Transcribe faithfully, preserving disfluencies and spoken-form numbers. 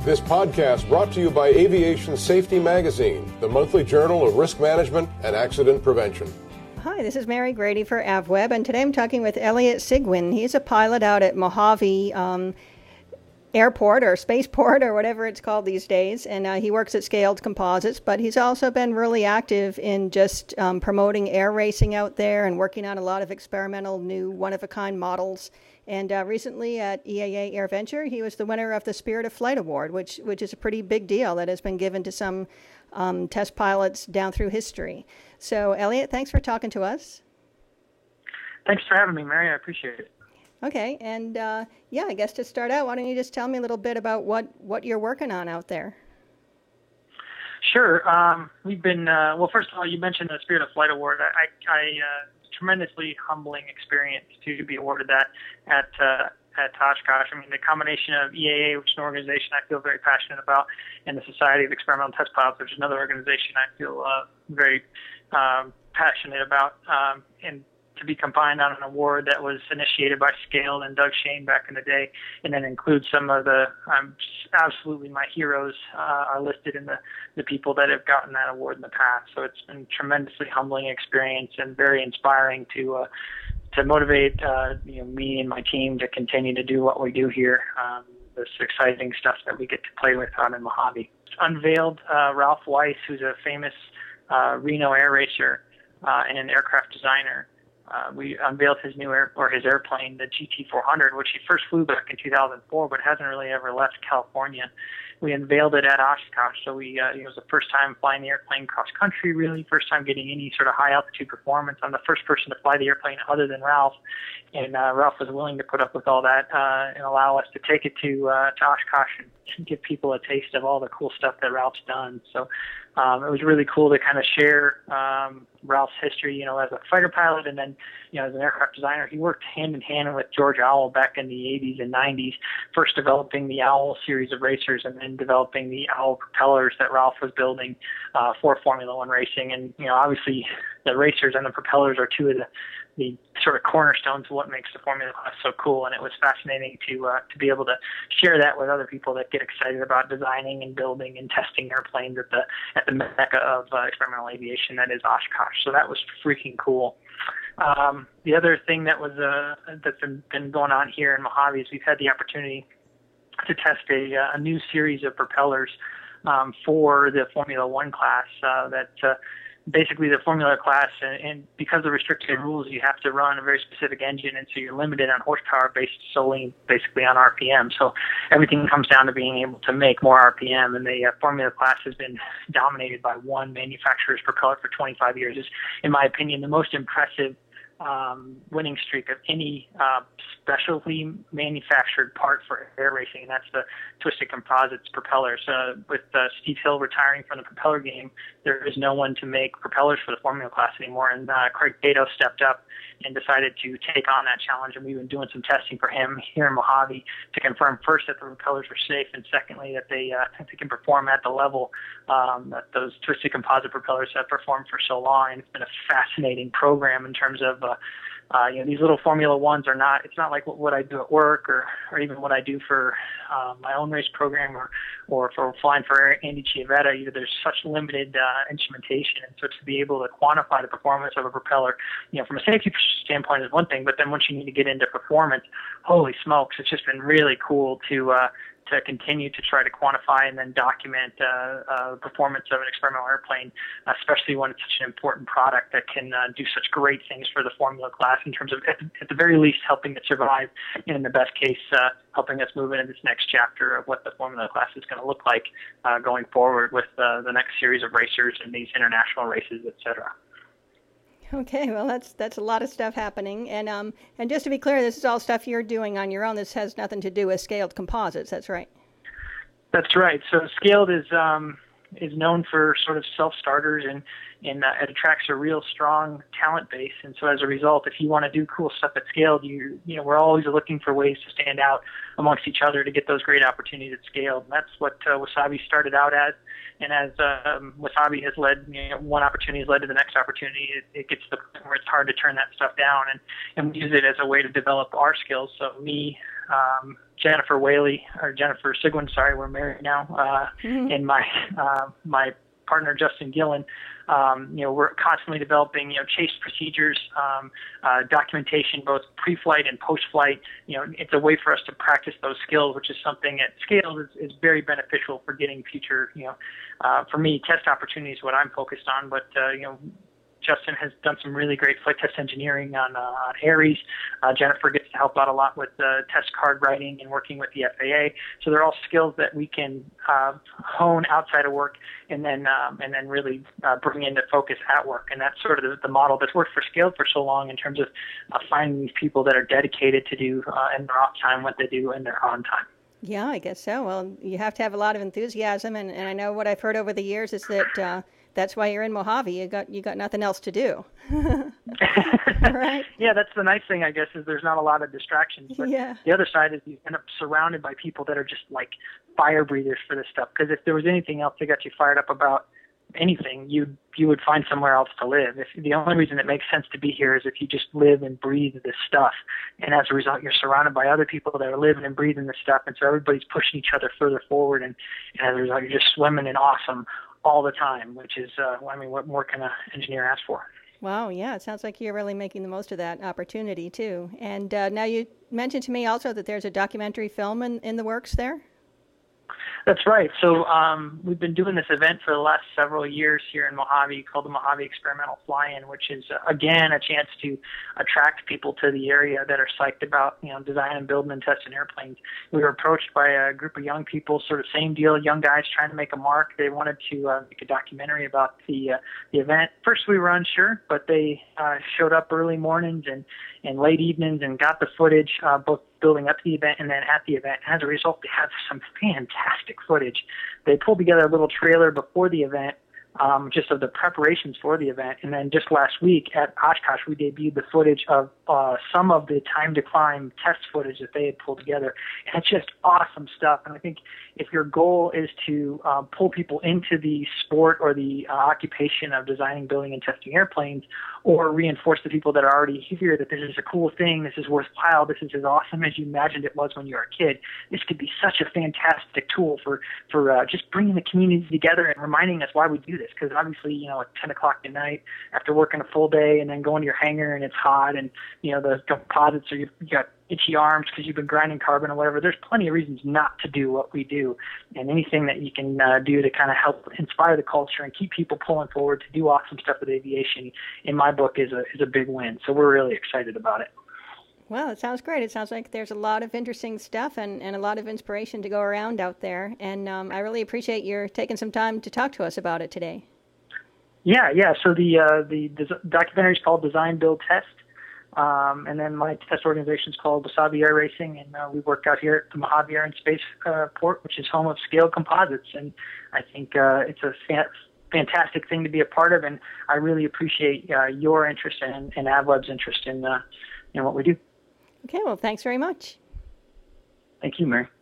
This podcast brought to you by Aviation Safety Magazine, the monthly journal of risk management and accident prevention. Hi, this is Mary Grady for AvWeb, and today I'm talking with Elliot Sigwin. He's a pilot out at Mojave um, Airport or Spaceport or whatever it's called these days, and uh, he works at Scaled Composites, but he's also been really active in just um, promoting air racing out there and working on a lot of experimental new one-of-a-kind models. And uh, recently at E A A AirVenture, he was the winner of the Spirit of Flight Award, which which is a pretty big deal that has been given to some um, test pilots down through history. So, Elliot, thanks for talking to us. Thanks for having me, Mary. I appreciate it. Okay, and uh, yeah, I guess to start out, why don't you just tell me a little bit about what, what you're working on out there? Sure. Um, we've been, uh, well, first of all, you mentioned the Spirit of Flight Award. I, I uh, tremendously humbling experience to be awarded that at uh, at Oshkosh. I mean, the combination of E A A, which is an organization I feel very passionate about, and the Society of Experimental Test Pilots, which is another organization I feel uh, very um, passionate about, um, and to be combined on an award that was initiated by Scaled and Doug Shane back in the day, and then include some of the, um, absolutely my heroes uh, are listed in the, the people that have gotten that award in the past. So it's been a tremendously humbling experience and very inspiring to uh, to motivate uh, you know, me and my team to continue to do what we do here. Um, this exciting stuff that we get to play with out in Mojave. Unveiled uh, Ralph Weiss, who's a famous uh, Reno air racer uh, and an aircraft designer. Uh, we unveiled his new air, or his airplane, the G T four hundred, which he first flew back in two thousand four, but hasn't really ever left California. We unveiled it at Oshkosh, so we uh, it was the first time flying the airplane cross country, really, first time getting any sort of high altitude performance. I'm the first person to fly the airplane other than Ralph, and uh, Ralph was willing to put up with all that uh, and allow us to take it to uh, to Oshkosh and, and give people a taste of all the cool stuff that Ralph's done. So um, it was really cool to kind of share um, Ralph's history, you know, as a fighter pilot, and then, you know, as an aircraft designer. He worked hand in hand with George Owl back in the eighties and nineties, first developing the Owl series of racers, and then developing the Owl propellers that Ralph was building uh, for Formula One racing. And, you know, obviously the racers and the propellers are two of the, the sort of cornerstones of what makes the Formula class so cool. And it was fascinating to uh, to be able to share that with other people that get excited about designing and building and testing airplanes at the at the mecca of uh, experimental aviation that is Oshkosh. So that was freaking cool. Um, the other thing that was uh, that's been, been going on here in Mojave is we've had the opportunity to test a, a new series of propellers um, for the Formula One class uh, that uh, basically the Formula class, and, and because of restricted rules, you have to run a very specific engine, and so you're limited on horsepower based solely basically on R P M. So everything comes down to being able to make more R P M, and the uh, Formula class has been dominated by one manufacturer's propeller for twenty-five years. Is, in my opinion, the most impressive Um, winning streak of any uh, specially manufactured part for air racing, and that's the Twisted Composites propellers. Uh, with uh, Steve Hill retiring from the propeller game, there is no one to make propellers for the Formula class anymore, and uh, Craig Cato stepped up and decided to take on that challenge, and we've been doing some testing for him here in Mojave to confirm first that the propellers are safe, and secondly that they, uh, that they can perform at the level um, that those Twisted Composite propellers have performed for so long. And it's been a fascinating program in terms of uh, Uh, you know, these little Formula Ones are not, it's not like what, what I do at work or, or even what I do for uh, my own race program or, or for flying for Andy Chiavetta. You know, there's such limited uh, instrumentation. And so to be able to quantify the performance of a propeller, you know, from a safety standpoint is one thing, but then once you need to get into performance, holy smokes, it's just been really cool to, uh, to continue to try to quantify and then document uh, uh, performance of an experimental airplane, especially when it's such an important product that can uh, do such great things for the Formula class in terms of, at, at the very least, helping it survive, and in the best case, uh, helping us move into this next chapter of what the Formula class is going to look like uh, going forward with uh, the next series of racers and these international races, et cetera. Okay, well, that's that's a lot of stuff happening, and um, and just to be clear, this is all stuff you're doing on your own. This has nothing to do with Scaled Composites. That's right. That's right. So Scaled is um, is known for sort of self-starters, and and uh, it attracts a real strong talent base. And so as a result, if you want to do cool stuff at Scaled, you you know we're always looking for ways to stand out amongst each other to get those great opportunities at Scaled. And that's what uh, Wasabi started out as. And as um, Wasabi has led, you know, one opportunity has led to the next opportunity, it, it gets to the point where it's hard to turn that stuff down, and, and we use it as a way to develop our skills. So me, um, Jennifer Whaley, or Jennifer Sigwin, sorry, we're married now, uh, mm-hmm. and my uh, my partner Justin Gillen, um, you know, we're constantly developing, you know, chase procedures, um, uh, documentation, both pre-flight and post-flight. You know, it's a way for us to practice those skills, which is something at scale is, is very beneficial for getting future, you know, uh, for me, test opportunities, what I'm focused on, but, uh, you know, Justin has done some really great flight test engineering on, uh, on Ares. Uh, Jennifer gets to help out a lot with uh, test card writing and working with the F A A. So they're all skills that we can uh, hone outside of work and then um, and then really uh, bring into focus at work. And that's sort of the, the model that's worked for Scale for so long in terms of uh, finding these people that are dedicated to do uh, in their off time what they do in their on time. Yeah, I guess so. Well, you have to have a lot of enthusiasm, and, and I know what I've heard over the years is that uh, that's why you're in Mojave. You got you got nothing else to do. Right? Yeah, that's the nice thing, I guess, is there's not a lot of distractions. But yeah. The other side is you end up surrounded by people that are just like fire breathers for this stuff. Because if there was anything else that got you fired up about anything, you you would find somewhere else to live. If the only reason it makes sense to be here is if you just live and breathe this stuff, and as a result, you're surrounded by other people that are living and breathing this stuff, and so everybody's pushing each other further forward, and, and as a result, you're just swimming in awesome all the time, which is, uh, I mean, what more can an engineer ask for? Wow, yeah, it sounds like you're really making the most of that opportunity, too. And uh, now you mentioned to me also that there's a documentary film in, in the works there? That's right. So um, we've been doing this event for the last several years here in Mojave called the Mojave Experimental Fly-In, which is, uh, again, a chance to attract people to the area that are psyched about, you know, designing, building, and testing airplanes. We were approached by a group of young people, sort of same deal, young guys trying to make a mark. They wanted to uh, make a documentary about the uh, the event. First, we were unsure, but they uh, showed up early mornings and, and late evenings and got the footage, uh, both building up to the event and then at the event. As a result, they have some fantastic footage. They pulled together a little trailer before the event, um, just of the preparations for the event. And then just last week at Oshkosh, we debuted the footage of uh, some of the time to climb test footage that they had pulled together. And it's just awesome stuff. And I think if your goal is to uh, pull people into the sport or the uh, occupation of designing, building, and testing airplanes, or reinforce the people that are already here that this is a cool thing, this is worthwhile, this is as awesome as you imagined it was when you were a kid, this could be such a fantastic tool for, for uh, just bringing the community together and reminding us why we do this. Because obviously, you know, at ten o'clock at night, after working a full day and then going to your hangar and it's hot and, you know, the composites are, you got itchy arms because you've been grinding carbon or whatever, there's plenty of reasons not to do what we do. And anything that you can uh, do to kind of help inspire the culture and keep people pulling forward to do awesome stuff with aviation, in my book, is a is a big win. So we're really excited about it. Well, it sounds great. It sounds like there's a lot of interesting stuff and, and a lot of inspiration to go around out there. And um, I really appreciate your taking some time to talk to us about it today. Yeah, yeah. So the uh, the, the documentary is called Design, Build, Test. Um, and then my test organization is called Wasabi Air Racing, and uh, we work out here at the Mojave Air and Space uh, Port, which is home of Scale Composites. And I think uh, it's a fa- fantastic thing to be a part of, and I really appreciate uh, your interest and, and AvWeb's interest in, uh, in what we do. Okay, well, thanks very much. Thank you, Mary.